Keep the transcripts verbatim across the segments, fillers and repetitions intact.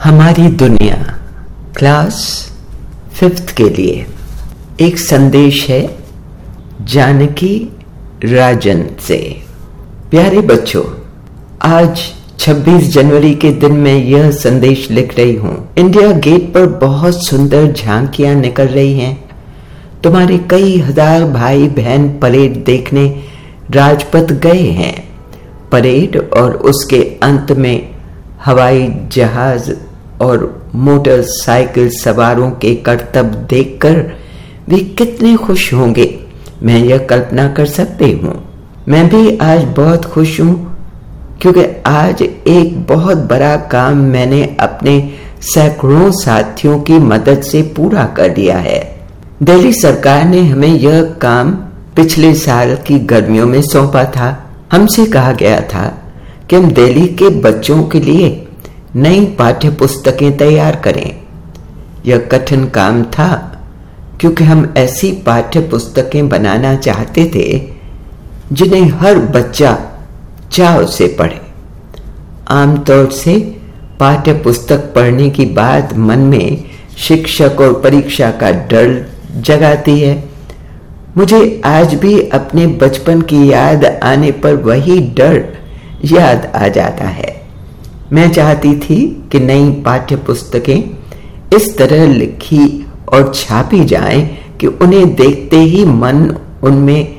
हमारी दुनिया class fifth के लिए एक संदेश है जानकी राजन से। प्यारे बच्चों, आज छब्बीस जनवरी के दिन मैं यह संदेश लिख रही हूँ। इंडिया गेट पर बहुत सुंदर झांकियां निकल रही हैं। तुम्हारे कई हजार भाई बहन परेड देखने राजपथ गए हैं। परेड और उसके अंत में हवाई जहाज और मोटरसाइकिल सवारों के करतब देखकर वे कितने खुश होंगे, मैं यह कल्पना कर सकती हूँ। मैं भी आज बहुत खुश हूँ क्योंकि आज एक बहुत बड़ा काम मैंने अपने सैकड़ों साथियों की मदद से पूरा कर दिया है। दिल्ली सरकार ने हमें यह काम पिछले साल की गर्मियों में सौंपा था। हमसे कहा गया था कि हम दिल्ली के बच्चों के लिए नई पाठ्य पुस्तकें तैयार करें। यह कठिन काम था क्योंकि हम ऐसी पाठ्य पुस्तकें बनाना चाहते थे जिन्हें हर बच्चा चाव से पढ़े। आमतौर से पाठ्य पुस्तक पढ़ने की बात मन में शिक्षक और परीक्षा का डर जगाती है। मुझे आज भी अपने बचपन की याद आने पर वही डर याद आ जाता है। मैं चाहती थी कि नई पाठ्य पुस्तकें इस तरह लिखी और छापी जाएं कि उन्हें देखते ही मन उनमें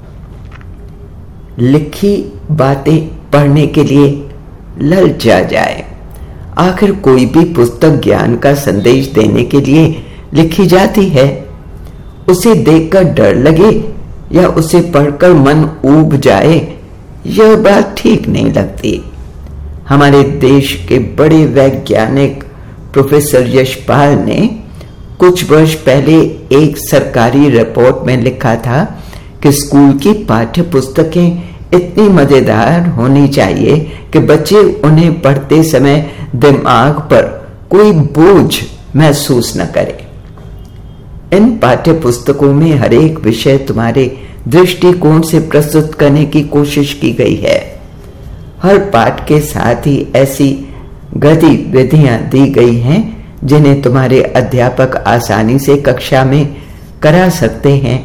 लिखी बातें पढ़ने के लिए ललचा जाए। आखिर कोई भी पुस्तक ज्ञान का संदेश देने के लिए लिखी जाती है। उसे देखकर डर लगे या उसे पढ़कर मन ऊब जाए, यह बात ठीक नहीं लगती। हमारे देश के बड़े वैज्ञानिक प्रोफेसर यशपाल ने कुछ वर्ष पहले एक सरकारी रिपोर्ट में लिखा था कि स्कूल की पाठ्य पुस्तकें इतनी मजेदार होनी चाहिए कि बच्चे उन्हें पढ़ते समय दिमाग पर कोई बोझ महसूस न करें। इन पाठ्य पुस्तकों में हर एक विषय तुम्हारे दृष्टिकोण से प्रस्तुत करने की कोशिश की गई है। हर पाठ के साथ ही ऐसी गतिविधियां दी गई हैं जिन्हें तुम्हारे अध्यापक आसानी से कक्षा में करा सकते हैं।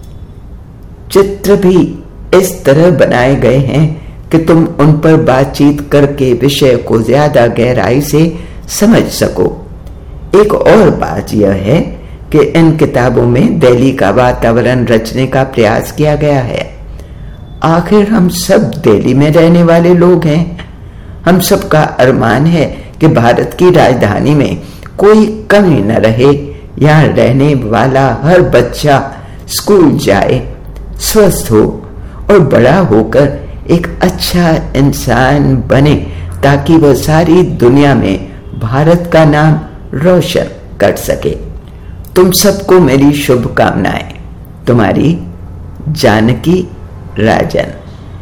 चित्र भी इस तरह बनाए गए हैं कि तुम उन पर बातचीत करके विषय को ज्यादा गहराई से समझ सको। एक और बात यह है कि इन किताबों में दिल्ली का वातावरण रचने का प्रयास किया गया है। आखिर हम सब दिल्ली में रहने वाले लोग हैं। हम सबका अरमान है कि भारत की राजधानी में कोई कमी न रहे। यहाँ रहने वाला हर बच्चा स्कूल जाए, स्वस्थ हो और बड़ा होकर एक अच्छा इंसान बने ताकि वह सारी दुनिया में भारत का नाम रोशन कर सके। तुम सबको मेरी शुभकामनाएं। तुम्हारी जानकी राजन,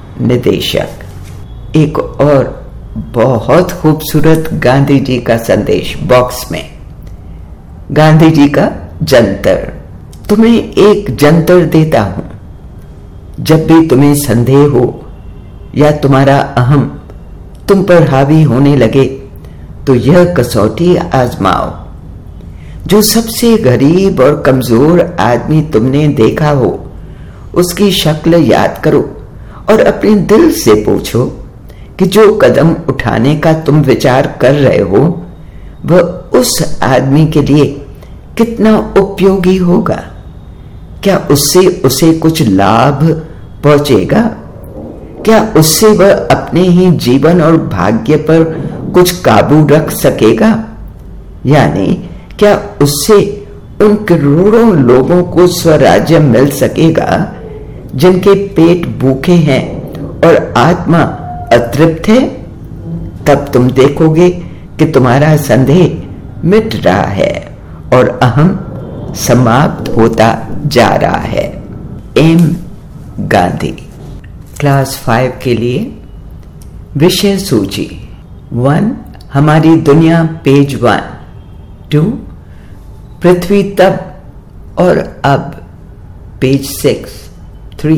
निदेशक। एक और बहुत खूबसूरत गांधी जी का संदेश बॉक्स में। गांधी जी का जंतर। तुम्हें एक जंतर देता हूं। जब भी तुम्हें संदेह हो या तुम्हारा अहम तुम पर हावी होने लगे तो यह कसौटी आजमाओ। जो सबसे गरीब और कमजोर आदमी तुमने देखा हो उसकी शक्ल याद करो और अपने दिल से पूछो कि जो कदम उठाने का तुम विचार कर रहे हो वह उस आदमी के लिए कितना उपयोगी होगा। क्या उससे उसे कुछ लाभ पहुंचेगा? क्या उससे वह अपने ही जीवन और भाग्य पर कुछ काबू रख सकेगा? यानी क्या उससे उन करोड़ों लोगों को स्वराज्य मिल सकेगा जिनके पेट भूखे हैं और आत्मा अतृप्त है? तब तुम देखोगे कि तुम्हारा संदेह मिट रहा है और अहम समाप्त होता जा रहा है। एम गांधी। क्लास फाइव के लिए विषय सूची। वन, हमारी दुनिया पेज वन। टू, पृथ्वी तब और अब पेज सिक्स। थ्री,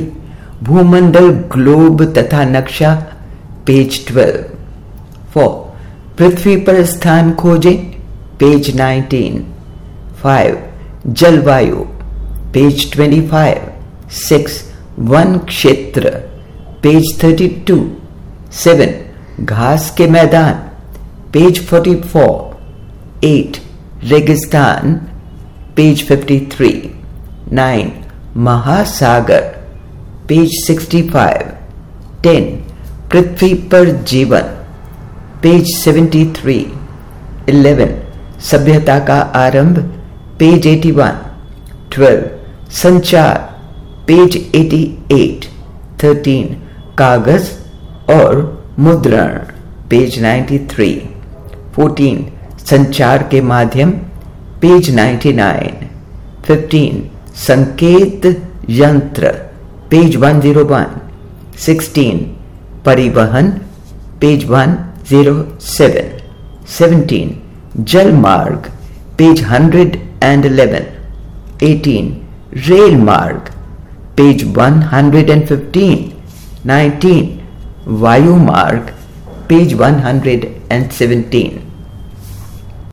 भूमंडल ग्लोब तथा नक्शा पेज ट्वेल्व। फोर, पृथ्वी पर स्थान खोजें, पेज नाइनटीन। फाइव, जलवायु, पेज ट्वेंटी फाइव। सिक्स, वन क्षेत्र, पेज थर्टी टू। सेवन, घास के मैदान, पेज फोर्टी फोर। एट, रेगिस्तान, पेज फिफ्टी थ्री। नाइन, महासागर, पेज सिक्सटी फाइव। टेन, पृथ्वी पर जीवन, पेज सेवेंटी थ्री। इलेवन, सभ्यता का आरंभ, पेज एटी वन। ट्वेल्व, संचार, पेज एटी एट। थर्टीन, कागज और मुद्रण, पेज नाइंटी थ्री। फोर्टीन, संचार के माध्यम, पेज नाइंटी नाइन। फिफ्टीन, संकेत यंत्र, page one zero one. Sixteen, परिवहन, page one zero seven. Seventeen, जल मार्ग, page hundred and eleven. Eighteen, रेल मार्ग, page one hundred fifteen. Nineteen, वायु मार्ग, पेज वन हंड्रेड सेवनटीन।